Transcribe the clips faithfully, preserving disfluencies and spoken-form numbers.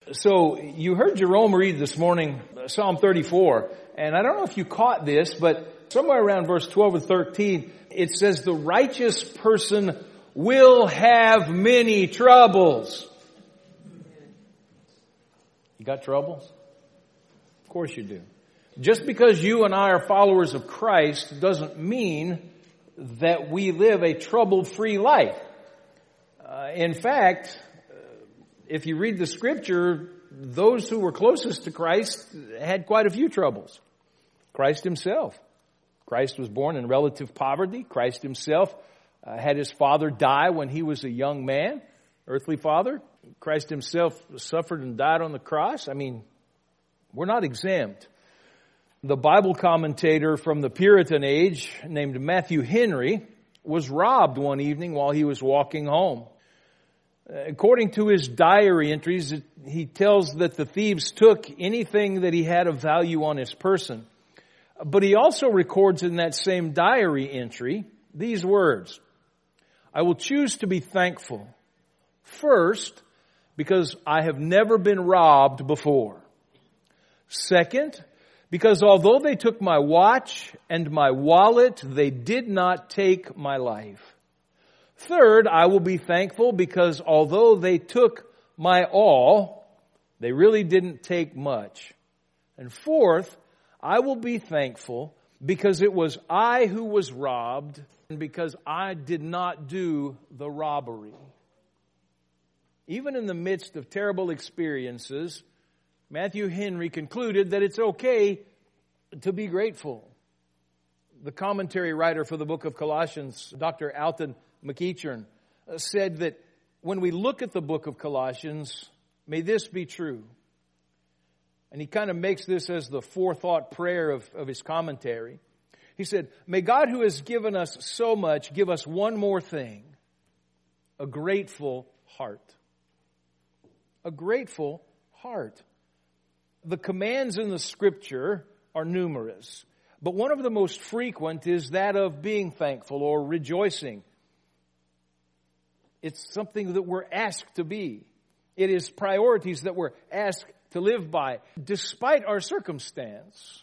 So you heard Jerome read this morning Psalm thirty-four, and I don't know if you caught this, but somewhere around verse twelve or thirteen, it says the righteous person will have many troubles. You got troubles? Of course you do. Just because you and I are followers of Christ doesn't mean that we live a trouble-free life. Uh, in fact, if you read the scripture, those who were closest to Christ had quite a few troubles. Christ himself. Christ was born in relative poverty. Christ himself uh, had his father die when he was a young man, earthly father. Christ himself suffered and died on the cross. I mean, we're not exempt. The Bible commentator from the Puritan age named Matthew Henry was robbed one evening while he was walking home. According to his diary entries, he tells that the thieves took anything that he had of value on his person. But he also records in that same diary entry these words: I will choose to be thankful. First, because I have never been robbed before. Second, because although they took my watch and my wallet, they did not take my life. Third, I will be thankful because although they took my all, they really didn't take much. And fourth, I will be thankful because it was I who was robbed and because I did not do the robbery. Even in the midst of terrible experiences, Matthew Henry concluded that it's okay to be grateful. The commentary writer for the book of Colossians, Doctor Alton McEachern, said that when we look at the book of Colossians, may this be true. And he kind of makes this as the forethought prayer of, of his commentary. He said, may God who has given us so much give us one more thing, a grateful heart. A grateful heart. The commands in the scripture are numerous, but one of the most frequent is that of being thankful or rejoicing. It's something that we're asked to be. It is priorities that we're asked to live by, despite our circumstance.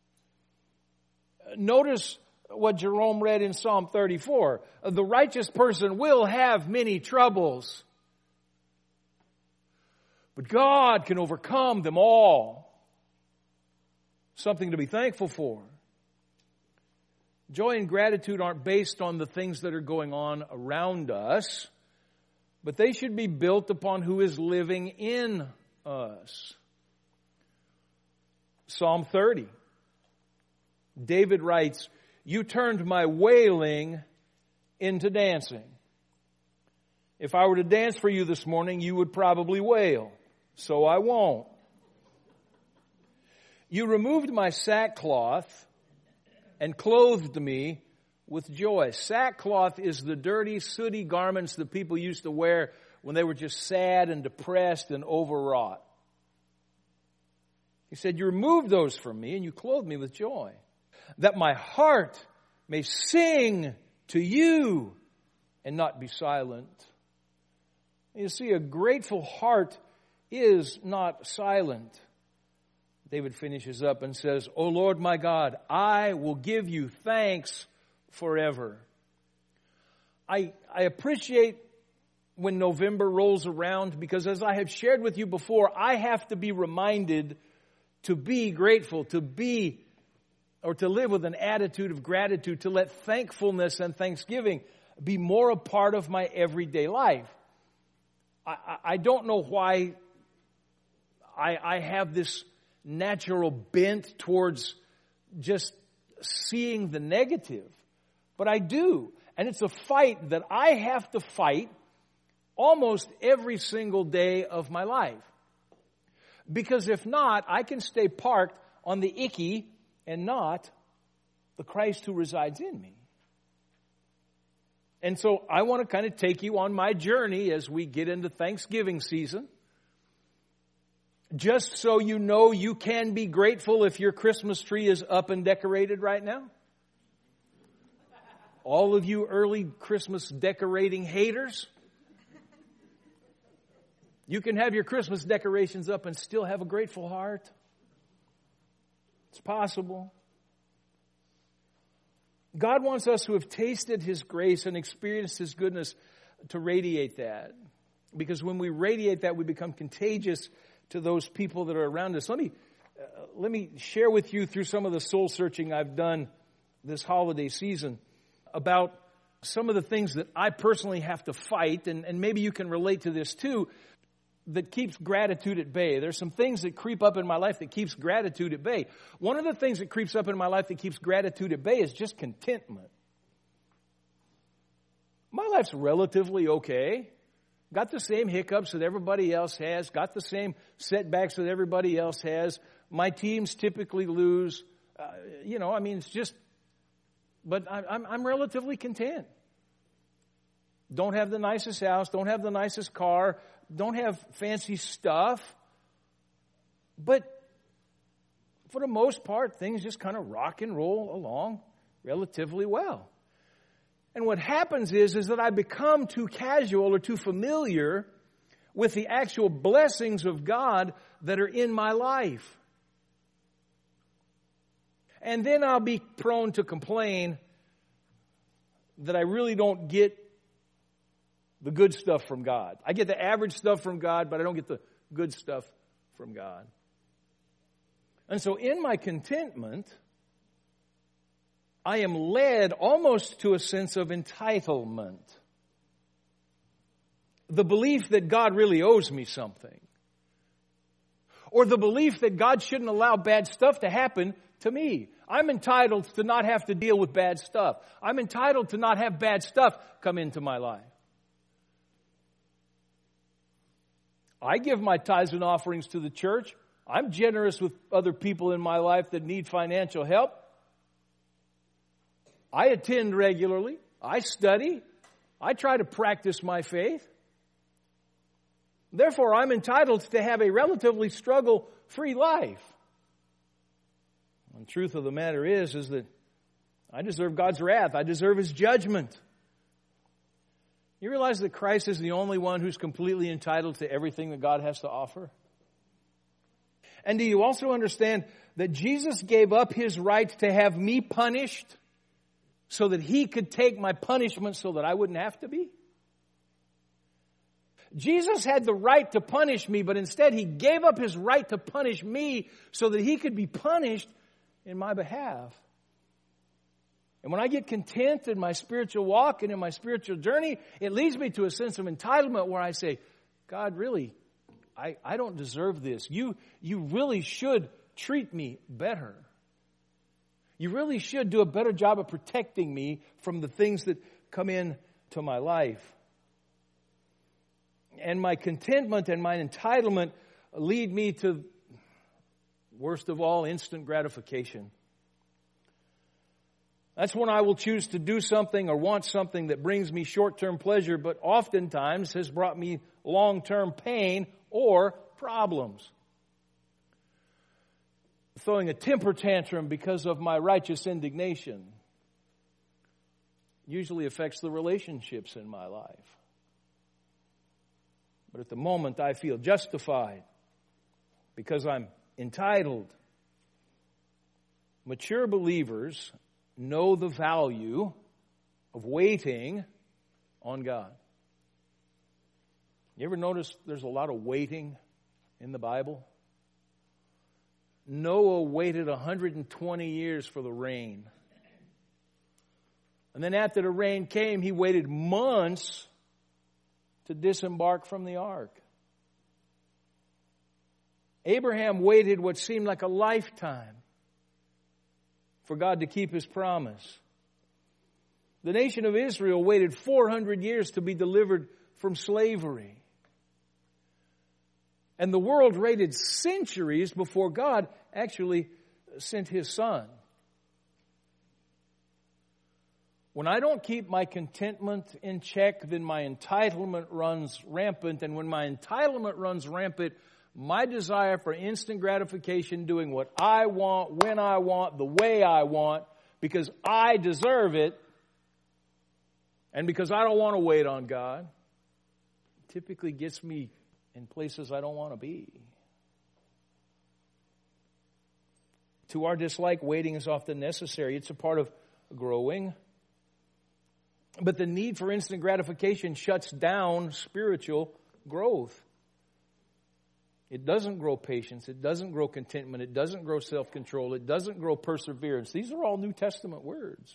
Notice what Jerome read in Psalm thirty-four. The righteous person will have many troubles, but God can overcome them all. Something to be thankful for. Joy and gratitude aren't based on the things that are going on around us, but they should be built upon who is living in us. Psalm thirty. David writes, you turned my wailing into dancing. If I were to dance for you this morning, you would probably wail. So I won't. You removed my sackcloth and clothed me with joy. Sackcloth is the dirty, sooty garments that people used to wear when they were just sad and depressed and overwrought. He said, you removed those from me and you clothed me with joy, that my heart may sing to you and not be silent. You see, a grateful heart is not silent. David finishes up and says, O Lord my God, I will give you thanks forever. I, I appreciate when November rolls around because, as I have shared with you before, I have to be reminded to be grateful, to be or to live with an attitude of gratitude, to let thankfulness and thanksgiving be more a part of my everyday life. I, I, I don't know why I, I have this natural bent towards just seeing the negative, but I do. And it's a fight that I have to fight almost every single day of my life. Because if not, I can stay parked on the icky and not the Christ who resides in me. And so I want to kind of take you on my journey as we get into Thanksgiving season. Just so you know, you can be grateful if your Christmas tree is up and decorated right now. All of you early Christmas decorating haters, You can have your Christmas decorations up and still have a grateful heart. It's possible. God wants us who have tasted His grace and experienced His goodness to radiate that. Because when we radiate that, we become contagious to those people that are around us. Let me, uh, let me share with you through some of the soul searching I've done this holiday season about some of the things that I personally have to fight, and, and maybe you can relate to this too, that keeps gratitude at bay. There's some things that creep up in my life that keeps gratitude at bay. One of the things that creeps up in my life that keeps gratitude at bay is just contentment. My life's relatively okay. Got the same hiccups that everybody else has. Got the same setbacks that everybody else has. My teams typically lose. Uh, you know, I mean, it's just, but I, I'm, I'm relatively content. Don't have the nicest house. Don't have the nicest car. Don't have fancy stuff. But for the most part, things just kind of rock and roll along relatively well. And what happens is, is that I become too casual or too familiar with the actual blessings of God that are in my life. And then I'll be prone to complain that I really don't get the good stuff from God. I get the average stuff from God, but I don't get the good stuff from God. And so in my contentment, I am led almost to a sense of entitlement. The belief that God really owes me something. Or the belief that God shouldn't allow bad stuff to happen to me. I'm entitled to not have to deal with bad stuff. I'm entitled to not have bad stuff come into my life. I give my tithes and offerings to the church. I'm generous with other people in my life that need financial help. I attend regularly. I study. I try to practice my faith. Therefore, I'm entitled to have a relatively struggle-free life. And the truth of the matter is, is that I deserve God's wrath. I deserve His judgment. You realize that Christ is the only one who's completely entitled to everything that God has to offer? And do you also understand that Jesus gave up His right to have me punished so that He could take my punishment so that I wouldn't have to be? Jesus had the right to punish me, but instead He gave up His right to punish me so that He could be punished in my behalf. And when I get content in my spiritual walk and in my spiritual journey, it leads me to a sense of entitlement where I say, God, really, I, I don't deserve this. You, you really should treat me better. You really should do a better job of protecting me from the things that come into my life. And my contentment and my entitlement lead me to, worst of all, instant gratification. That's when I will choose to do something or want something that brings me short-term pleasure, but oftentimes has brought me long-term pain or problems. Throwing a temper tantrum because of my righteous indignation usually affects the relationships in my life. But at the moment I feel justified because I'm entitled. Mature believers know the value of waiting on God. You ever notice there's a lot of waiting in the Bible? Noah waited one hundred twenty years for the rain. And then after the rain came, he waited months to disembark from the ark. Abraham waited what seemed like a lifetime for God to keep His promise. The nation of Israel waited four hundred years to be delivered from slavery. And the world waited centuries before God actually sent His Son. When I don't keep my contentment in check, then my entitlement runs rampant. And when my entitlement runs rampant, my desire for instant gratification, doing what I want, when I want, the way I want, because I deserve it, and because I don't want to wait on God, typically gets me in places I don't want to be. To our dislike, waiting is often necessary. It's a part of growing. But the need for instant gratification shuts down spiritual growth. It doesn't grow patience. It doesn't grow contentment. It doesn't grow self-control. It doesn't grow perseverance. These are all New Testament words.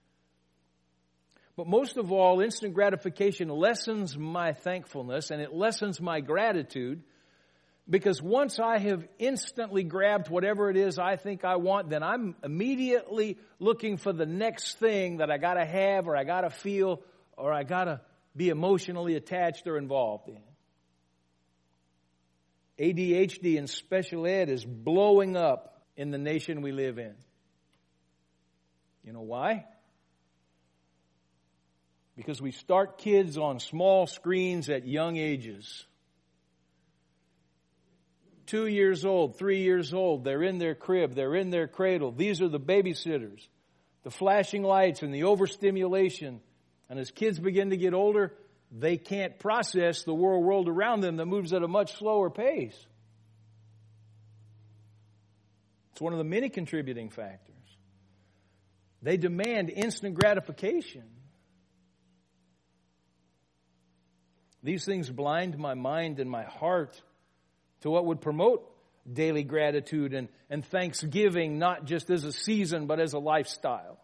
But most of all, instant gratification lessens my thankfulness and it lessens my gratitude, because once I have instantly grabbed whatever it is I think I want, then I'm immediately looking for the next thing that I got to have or I got to feel or I got to be emotionally attached or involved in. A D H D and special ed is blowing up in the nation we live in. You know why? Because we start kids on small screens at young ages. Two years old, three years old, they're in their crib, they're in their cradle. These are the babysitters. The flashing lights and the overstimulation. And as kids begin to get older, they can't process the world world around them that moves at a much slower pace. It's one of the many contributing factors. They demand instant gratification. These things blind my mind and my heart to what would promote daily gratitude and, and thanksgiving, not just as a season, but as a lifestyle.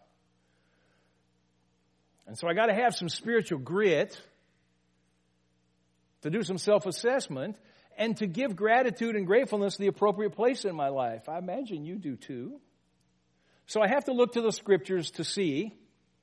And so I got to have some spiritual grit to do some self-assessment and to give gratitude and gratefulness the appropriate place in my life. I imagine you do too. So I have to look to the Scriptures to see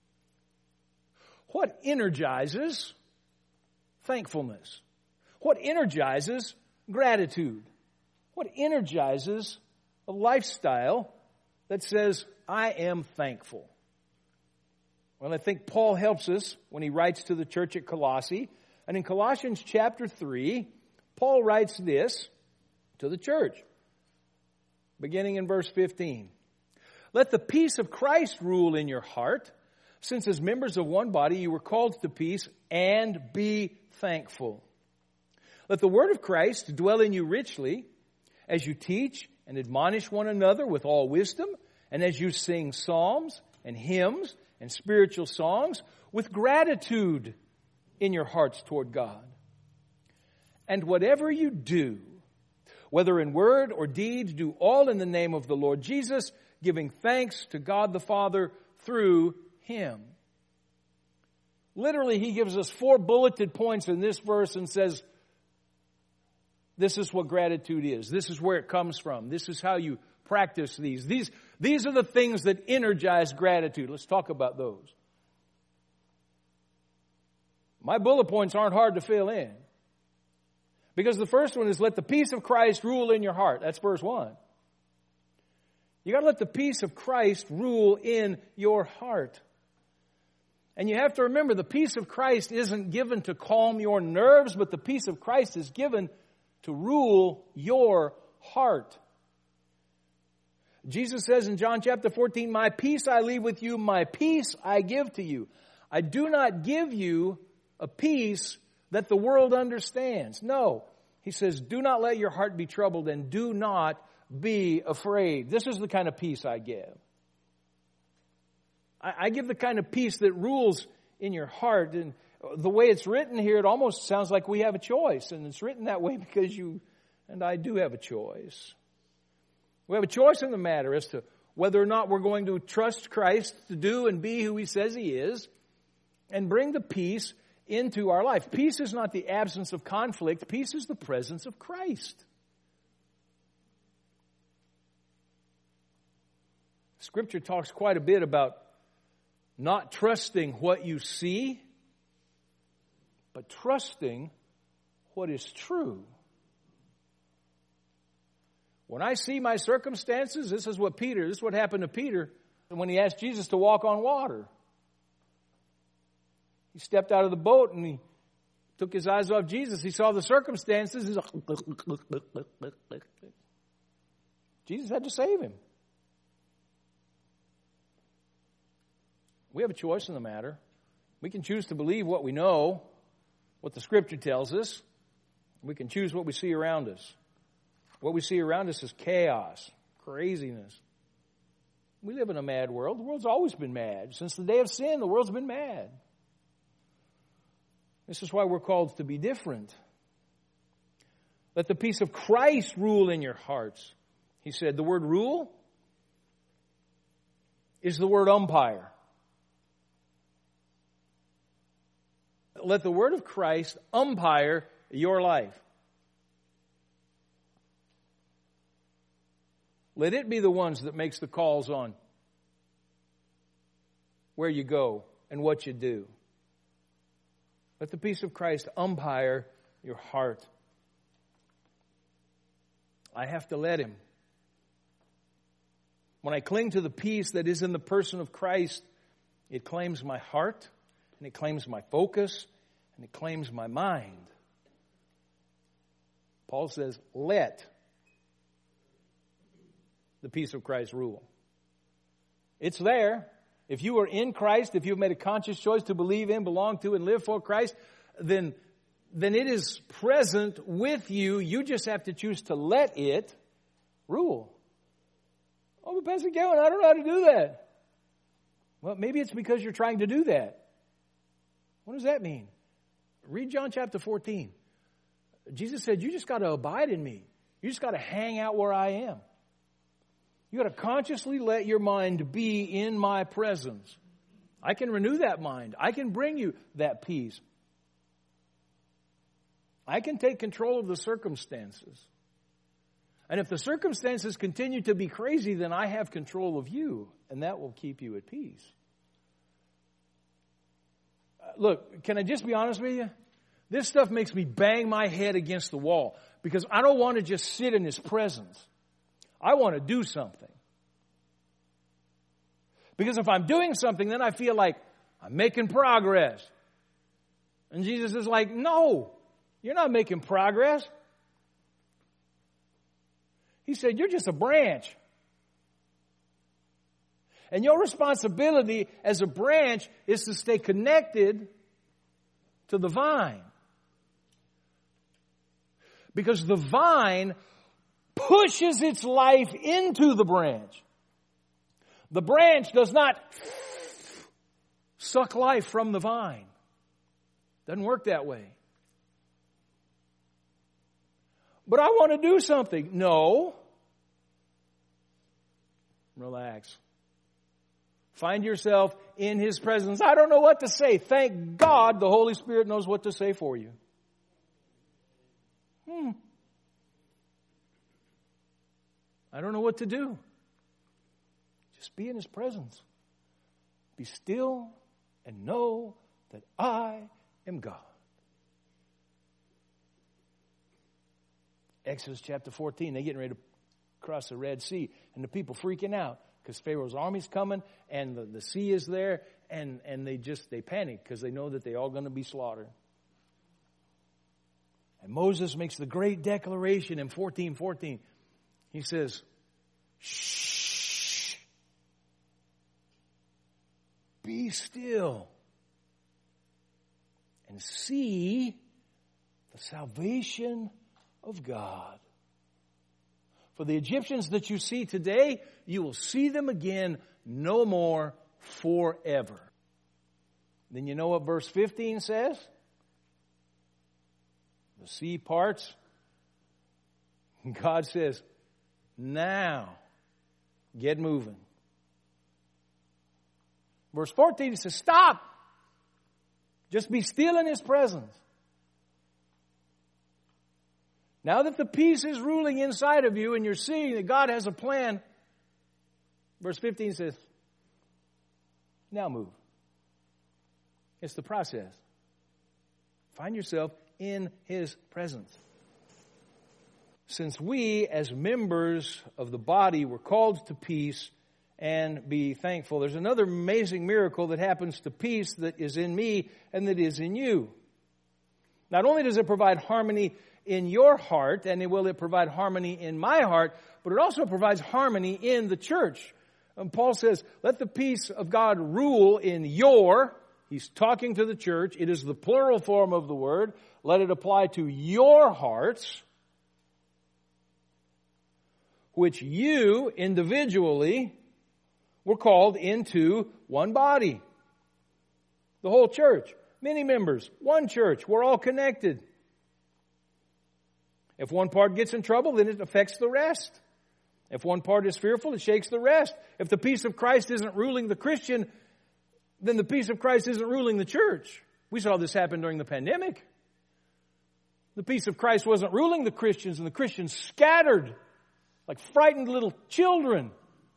what energizes thankfulness, what energizes gratitude, what energizes a lifestyle that says, I am thankful. Well, I think Paul helps us when he writes to the church at Colossae. And in Colossians chapter three, Paul writes this to the church, beginning in verse fifteen. Let the peace of Christ rule in your heart, since as members of one body you were called to peace, and be thankful. Let the word of Christ dwell in you richly as you teach and admonish one another with all wisdom, and as you sing psalms and hymns and spiritual songs with gratitude in your hearts toward God. And whatever you do, whether in word or deed, do all in the name of the Lord Jesus, giving thanks to God the Father through Him. Literally, he gives us four bulleted points in this verse and says, this is what gratitude is. This is where it comes from. This is how you practice these. These, these are the things that energize gratitude. Let's talk about those. My bullet points aren't hard to fill in. Because the first one is, let the peace of Christ rule in your heart. That's verse one. You got to let the peace of Christ rule in your heart. And you have to remember, the peace of Christ isn't given to calm your nerves, but the peace of Christ is given to rule your heart. Jesus says in John chapter fourteen, my peace I leave with you, my peace I give to you. I do not give you a peace that the world understands. No. He says, do not let your heart be troubled and do not be afraid. This is the kind of peace I give. I, I give the kind of peace that rules in your heart. And the way it's written here, it almost sounds like we have a choice. And it's written that way because you and I do have a choice. We have a choice in the matter as to whether or not we're going to trust Christ to do and be who He says He is and bring the peace into our life. Peace is not the absence of conflict. Peace is the presence of Christ. Scripture talks quite a bit about not trusting what you see, but trusting what is true. When I see my circumstances, this is what Peter, this is what happened to Peter when he asked Jesus to walk on water. He stepped out of the boat and he took his eyes off Jesus. He saw the circumstances. He's like, Jesus had to save him. We have a choice in the matter. We can choose to believe what we know, what the Scripture tells us, We can choose what we see around us. What we see around us is chaos, craziness. We live in a mad world. The world's always been mad. Since the day of sin, the world's been mad. This is why we're called to be different. Let the peace of Christ rule in your hearts. He said the word rule is the word umpire. Let the word of Christ umpire your life. Let it be the ones that makes the calls on where you go and what you do. Let the peace of Christ umpire your heart. I have to let Him. When I cling to the peace that is in the person of Christ, it claims my heart, and it claims my focus, and it claims my mind. Paul says, let the peace of Christ rule. It's there. If you are in Christ, if you've made a conscious choice to believe in, belong to, and live for Christ, then, then it is present with you. You just have to choose to let it rule. Oh, but Pastor Kevin, I don't know how to do that. Well, maybe it's because you're trying to do that. What does that mean? Read John chapter fourteen. Jesus said, you just got to abide in me. You just got to hang out where I am. You got to consciously let your mind be in my presence. I can renew that mind. I can bring you that peace. I can take control of the circumstances. And if the circumstances continue to be crazy, then I have control of you, and that will keep you at peace. Uh, look, can I just be honest with you? This stuff makes me bang my head against the wall because I don't want to just sit in His presence. I want to do something. Because if I'm doing something, then I feel like I'm making progress. And Jesus is like, no, you're not making progress. He said, you're just a branch. And your responsibility as a branch is to stay connected to the vine. Because the vine pushes its life into the branch. The branch does not suck life from the vine. Doesn't work that way. But I want to do something. No. Relax. Find yourself in His presence. I don't know what to say. Thank God the Holy Spirit knows what to say for you. Hmm. I don't know what to do. Just be in His presence. Be still and know that I am God. Exodus chapter fourteen, they're getting ready to cross the Red Sea, and the people freaking out because Pharaoh's army's coming, and the, the sea is there, and, and they just, they panic because they know that they're all going to be slaughtered. And Moses makes the great declaration in fourteen fourteen. He says, shh, be still and see the salvation of God. For the Egyptians that you see today, you will see them again no more forever. Then you know what verse fifteen says? The sea parts. God says, now, get moving. Verse fourteen says, stop. Just be still in His presence. Now that the peace is ruling inside of you and you're seeing that God has a plan, verse fifteen says, now move. It's the process. Find yourself in His presence. Since we, as members of the body, were called to peace and be thankful. There's another amazing miracle that happens to peace that is in me and that is in you. Not only does it provide harmony in your heart, and will it provide harmony in my heart, but it also provides harmony in the church. And Paul says, let the peace of God rule in your He's talking to the church. It is the plural form of the word. Let it apply to your hearts, which you individually were called into one body. The whole church. Many members. One church. We're all connected. If one part gets in trouble, then it affects the rest. If one part is fearful, it shakes the rest. If the peace of Christ isn't ruling the Christian, then the peace of Christ isn't ruling the church. We saw this happen during the pandemic. The peace of Christ wasn't ruling the Christians, and the Christians scattered like frightened little children.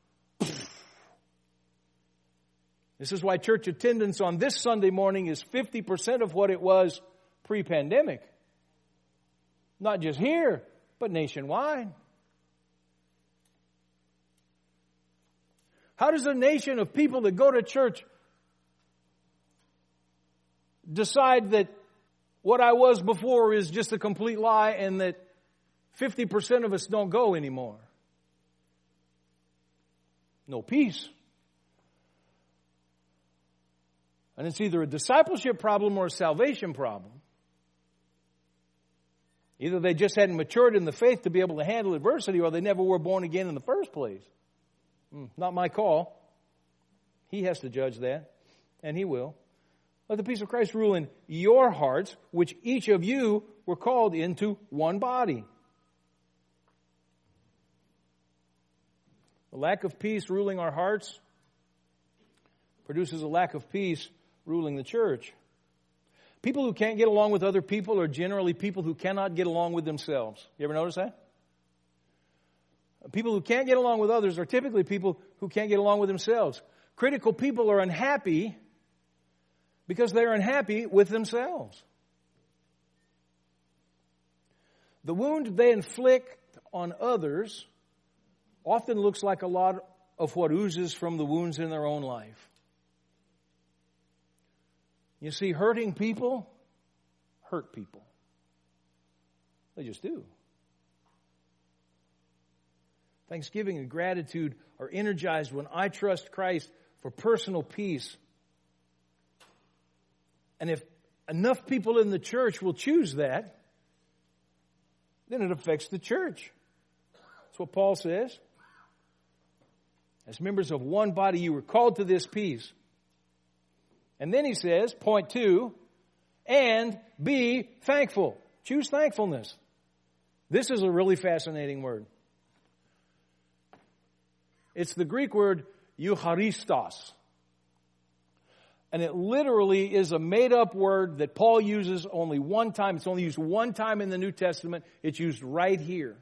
This is why church attendance on this Sunday morning is fifty percent of what it was pre-pandemic. Not just here, but nationwide. How does a nation of people that go to church decide that what I was before is just a complete lie and that fifty percent of us don't go anymore? No peace. And it's either a discipleship problem or a salvation problem. Either they just hadn't matured in the faith to be able to handle adversity, or they never were born again in the first place. Mm, not my call. He has to judge that, and He will. Let the peace of Christ rule in your hearts, which each of you were called into one body. The lack of peace ruling our hearts produces a lack of peace ruling the church. People who can't get along with other people are generally people who cannot get along with themselves. You ever notice that? People who can't get along with others are typically people who can't get along with themselves. Critical people are unhappy because they're unhappy with themselves. The wound they inflict on others often looks like a lot of what oozes from the wounds in their own life. You see, hurting people hurt people. They just do. Thanksgiving and gratitude are energized when I trust Christ for personal peace. And if enough people in the church will choose that, then it affects the church. That's what Paul says. As members of one body, you were called to this peace. And then he says, point two, and be thankful. Choose thankfulness. This is a really fascinating word. It's the Greek word eucharistos. And it literally is a made-up word that Paul uses only one time. It's only used one time in the New Testament. It's used right here.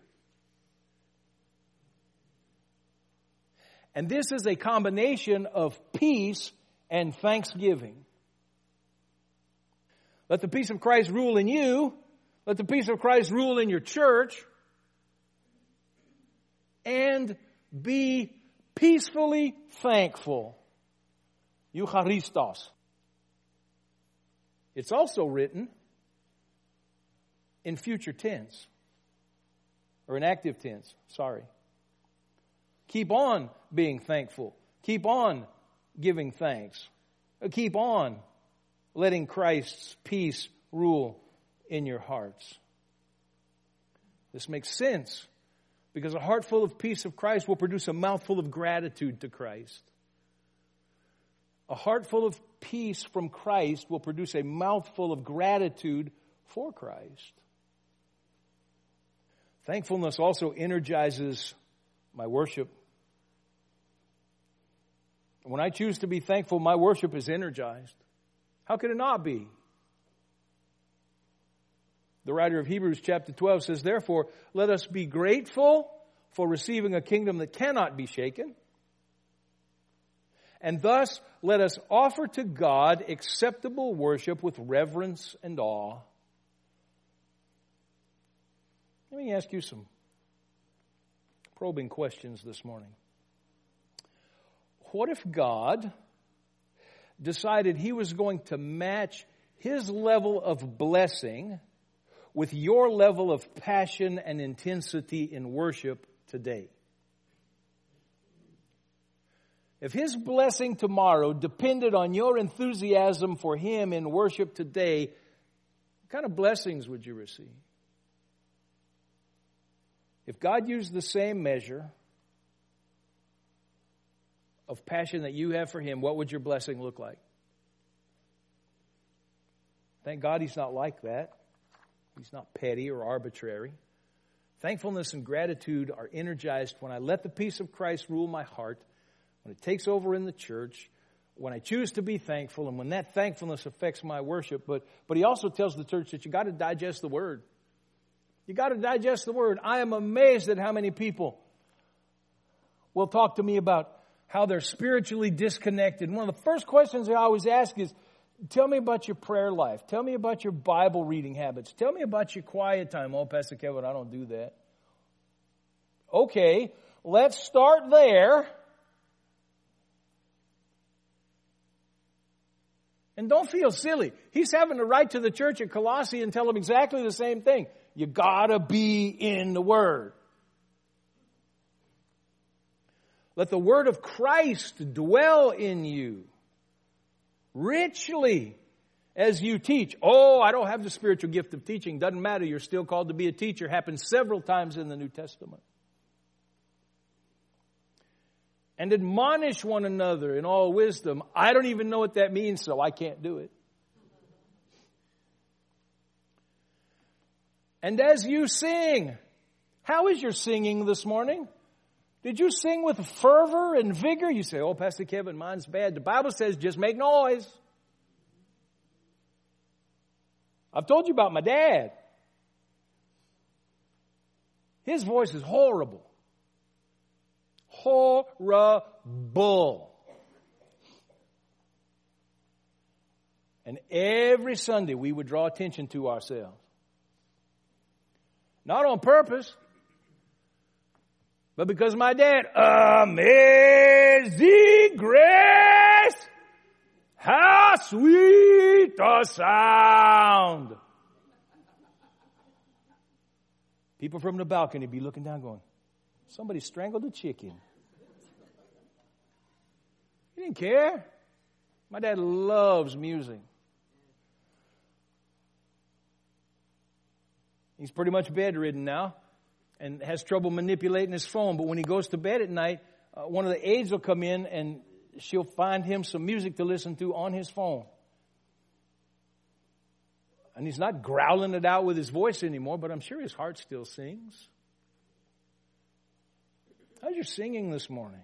And this is a combination of peace and thanksgiving. Let the peace of Christ rule in you. Let the peace of Christ rule in your church. And be peacefully thankful. Eucharistos. It's also written in future tense. Or in active tense, sorry. Keep on being thankful. Keep on giving thanks. Keep on letting Christ's peace rule in your hearts. This makes sense because a heart full of peace of Christ will produce a mouthful of gratitude to Christ. A heart full of peace from Christ will produce a mouthful of gratitude for Christ. Thankfulness also energizes my worship. When I choose to be thankful, my worship is energized. How could it not be? The writer of Hebrews chapter twelve says, therefore, let us be grateful for receiving a kingdom that cannot be shaken. And thus, let us offer to God acceptable worship with reverence and awe. Let me ask you some probing questions this morning. What if God decided He was going to match His level of blessing with your level of passion and intensity in worship today? If His blessing tomorrow depended on your enthusiasm for Him in worship today, what kind of blessings would you receive? If God used the same measure of passion that you have for Him, what would your blessing look like? Thank God He's not like that. He's not petty or arbitrary. Thankfulness and gratitude are energized when I let the peace of Christ rule my heart, when it takes over in the church, when I choose to be thankful, and when that thankfulness affects my worship. But, but He also tells the church that you got to digest the Word. You got to digest the Word. I am amazed at how many people will talk to me about how they're spiritually disconnected. And one of the first questions I always ask is, tell me about your prayer life. Tell me about your Bible reading habits. Tell me about your quiet time. Oh, Pastor Kevin, I don't do that. Okay, let's start there. And don't feel silly. He's having to write to the church at Colossae and tell them exactly the same thing. You gotta be in the Word. Let the Word of Christ dwell in you richly as you teach. Oh, I don't have the spiritual gift of teaching. Doesn't matter. You're still called to be a teacher. Happens several times in the New Testament. And admonish one another in all wisdom. I don't even know what that means, so I can't do it. And as you sing, how is your singing this morning? Did you sing with fervor and vigor? You say, oh, Pastor Kevin, mine's bad. The Bible says just make noise. I've told you about my dad. His voice is horrible. Horrible. And every Sunday we would draw attention to ourselves. Not on purpose, but because my dad, amazing grace, how sweet the sound. People from the balcony be looking down going, somebody strangled a chicken. He didn't care. My dad loves music. He's pretty much bedridden now and has trouble manipulating his phone. But when he goes to bed at night, uh, one of the aides will come in and she'll find him some music to listen to on his phone. And he's not growling it out with his voice anymore, but I'm sure his heart still sings. How's your singing this morning?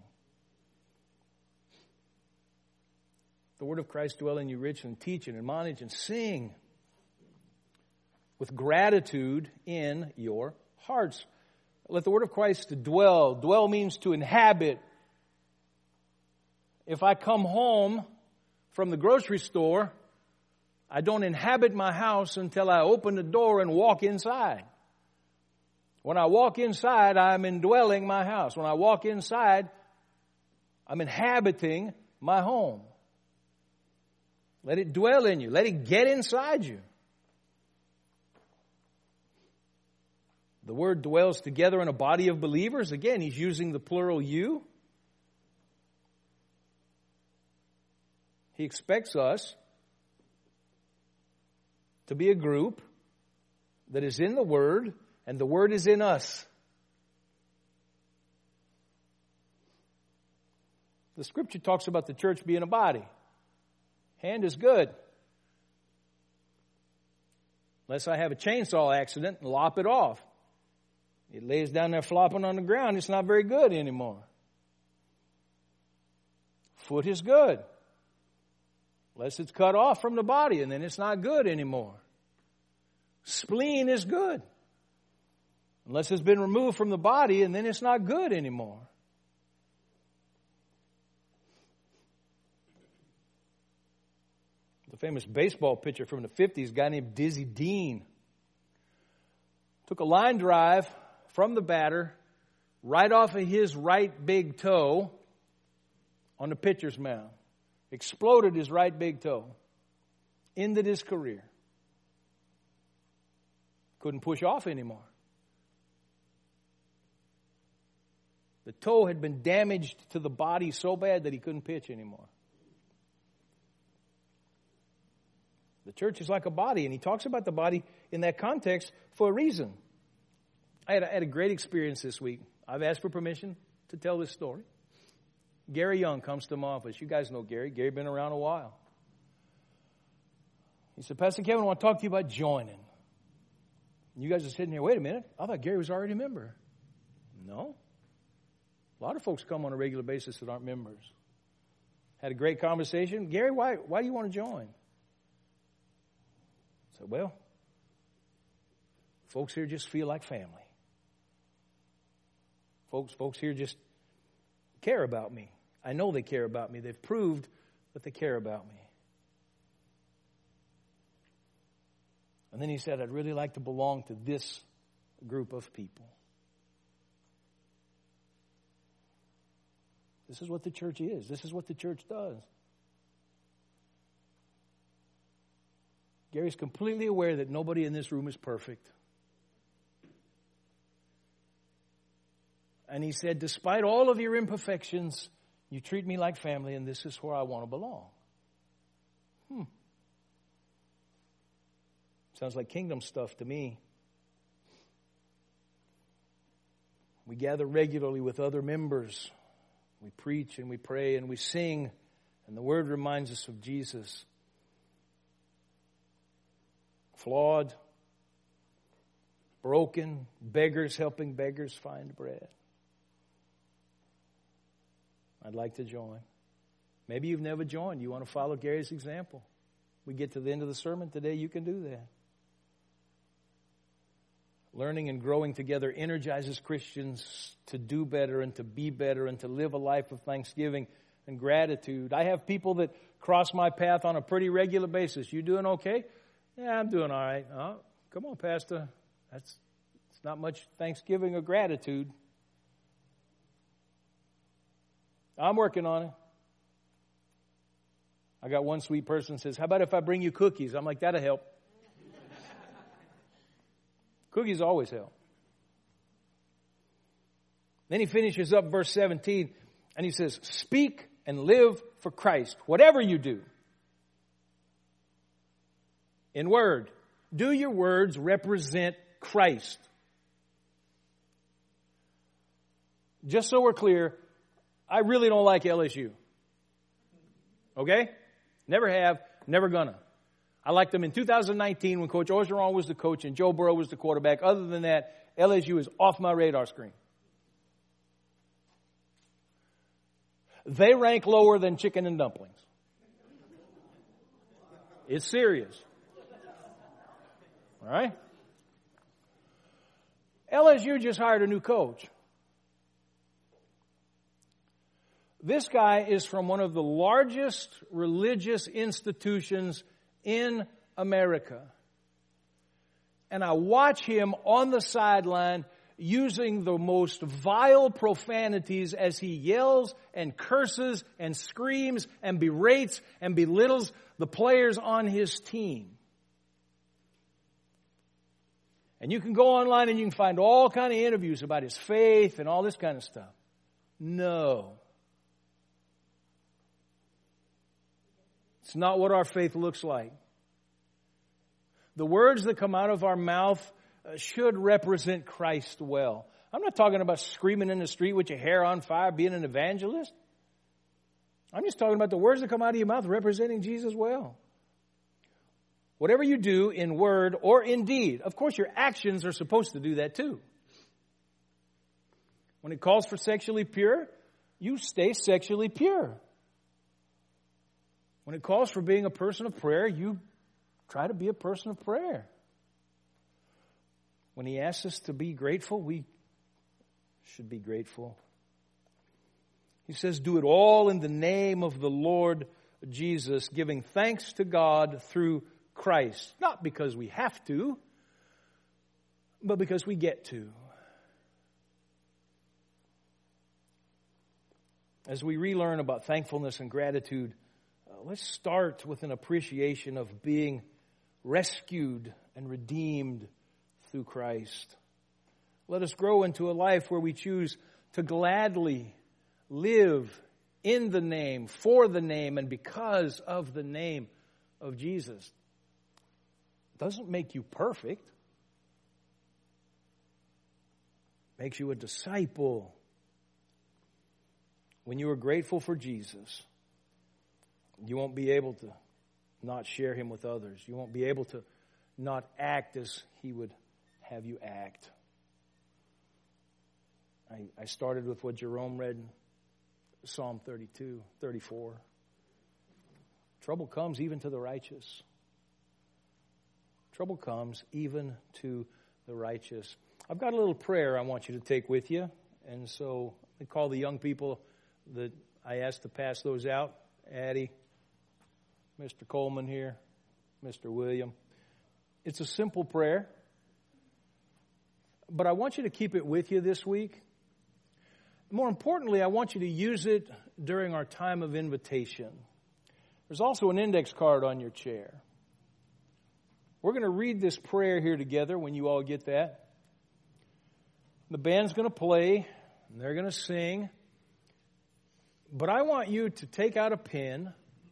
The Word of Christ dwell in you rich and teach and admonish and sing with gratitude in your hearts. Let the Word of Christ dwell. Dwell means to inhabit. If I come home from the grocery store, I don't inhabit my house until I open the door and walk inside. When I walk inside, I'm indwelling my house. When I walk inside, I'm inhabiting my home. Let it dwell in you. Let it get inside you. The word dwells together in a body of believers. Again, he's using the plural you. He expects us to be a group that is in the Word, and the Word is in us. The Scripture talks about the church being a body. Hand is good. Unless I have a chainsaw accident and lop it off. It lays down there flopping on the ground. It's not very good anymore. Foot is good. Unless it's cut off from the body, and then it's not good anymore. Spleen is good. Unless it's been removed from the body, and then it's not good anymore. The famous baseball pitcher from the fifties, a guy named Dizzy Dean, took a line drive from the batter right off of his right big toe on the pitcher's mound. Exploded his right big toe. Ended his career. Couldn't push off anymore. The toe had been damaged to the body so bad that he couldn't pitch anymore. The church is like a body, and he talks about the body in that context for a reason. I had a, I had a great experience this week. I've asked for permission to tell this story. Gary Young comes to my office. You guys know Gary. Gary been around a while. He said, Pastor Kevin, I want to talk to you about joining. You guys are sitting here, wait a minute. I thought Gary was already a member. No. A lot of folks come on a regular basis that aren't members. Had a great conversation. Gary, why, why do you want to join? I said, well, folks here just feel like family. Folks, folks here just care about me. I know they care about me. They've proved that they care about me. And then he said, I'd really like to belong to this group of people. This is what the church is. This is what the church does. Gary's completely aware that nobody in this room is perfect. And he said, despite all of your imperfections, you treat me like family, and this is where I want to belong. Hmm. Sounds like kingdom stuff to me. We gather regularly with other members. We preach and we pray and we sing, and the Word reminds us of Jesus. Flawed, broken, beggars helping beggars find bread. I'd like to join. Maybe you've never joined. You want to follow Gary's example. We get to the end of the sermon today, you can do that. Learning and growing together energizes Christians to do better and to be better and to live a life of thanksgiving and gratitude. I have people that cross my path on a pretty regular basis. You doing okay? Yeah, I'm doing all right. Oh, come on, Pastor. That's it's not much thanksgiving or gratitude. I'm working on it. I got one sweet person says, how about if I bring you cookies? I'm like, that'll help. Cookies always help. Then he finishes up verse seventeen, and he says, speak and live for Christ, whatever you do. In word, do your words represent Christ? Just so we're clear, I really don't like L S U. Okay? Never have, never gonna. I liked them in two thousand nineteen when Coach Orgeron was the coach and Joe Burrow was the quarterback. Other than that, L S U is off my radar screen. They rank lower than chicken and dumplings. It's serious. All right? L S U just hired a new coach. This guy is from one of the largest religious institutions in America. And I watch him on the sideline using the most vile profanities as he yells and curses and screams and berates and belittles the players on his team. And you can go online and you can find all kind of interviews about his faith and all this kind of stuff. No. It's not what our faith looks like. The words that come out of our mouth should represent Christ well. I'm not talking about screaming in the street with your hair on fire, being an evangelist. I'm just talking about the words that come out of your mouth representing Jesus well. Whatever you do in word or in deed, of course your actions are supposed to do that too. When it calls for sexually pure, you stay sexually pure. When it calls for being a person of prayer, you try to be a person of prayer. When he asks us to be grateful, we should be grateful. He says, do it all in the name of the Lord Jesus, giving thanks to God through Christ. Not because we have to, but because we get to. As we relearn about thankfulness and gratitude, uh, let's start with an appreciation of being rescued and redeemed through Christ. Let us grow into a life where we choose to gladly live in the name, for the name, and because of the name of Jesus. Doesn't make you perfect. Makes you a disciple. When you are grateful for Jesus, you won't be able to not share Him with others. You won't be able to not act as He would have you act. I, I started with what Jerome read in Psalm thirty-two, thirty-four. Trouble comes even to the righteous. Trouble comes even to the righteous. I've got a little prayer I want you to take with you. And so I call the young people that I asked to pass those out. Addie, Mister Coleman here, Mister William. It's a simple prayer, but I want you to keep it with you this week. More importantly, I want you to use it during our time of invitation. There's also an index card on your chair. We're going to read this prayer here together when you all get that. The band's going to play, and they're going to sing. But I want you to take out a pen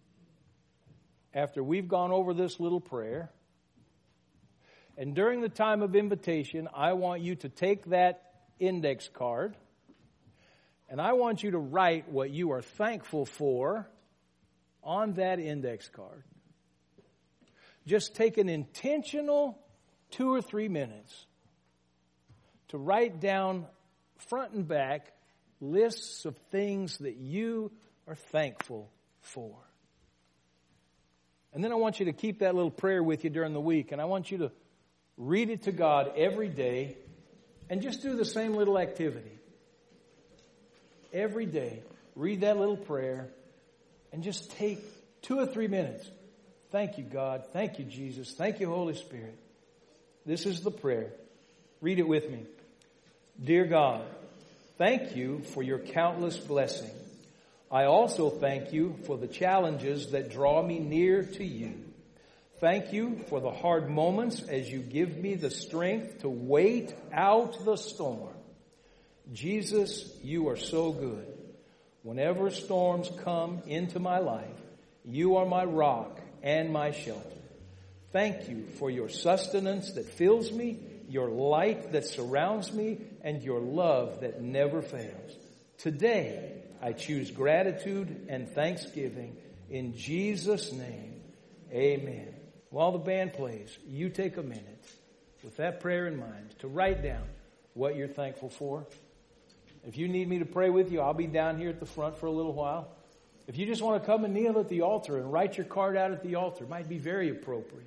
after we've gone over this little prayer. And during the time of invitation, I want you to take that index card, and I want you to write what you are thankful for on that index card. Just take an intentional two or three minutes to write down front and back lists of things that you are thankful for. And then I want you to keep that little prayer with you during the week, and I want you to read it to God every day and just do the same little activity. Every day, read that little prayer and just take two or three minutes. Thank you, God. Thank you, Jesus. Thank you, Holy Spirit. This is the prayer. Read it with me. Dear God, thank you for your countless blessings. I also thank you for the challenges that draw me near to you. Thank you for the hard moments as you give me the strength to wait out the storm. Jesus, you are so good. Whenever storms come into my life, you are my rock and my shelter. Thank you for your sustenance that fills me, your light that surrounds me, and your love that never fails. Today, I choose gratitude and thanksgiving in Jesus' name. Amen. While the band plays, you take a minute with that prayer in mind to write down what you're thankful for. If you need me to pray with you, I'll be down here at the front for a little while. If you just want to come and kneel at the altar and write your card out at the altar, it might be very appropriate.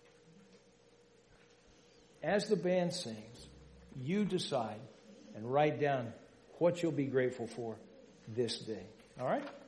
As the band sings, you decide and write down what you'll be grateful for this day. All right?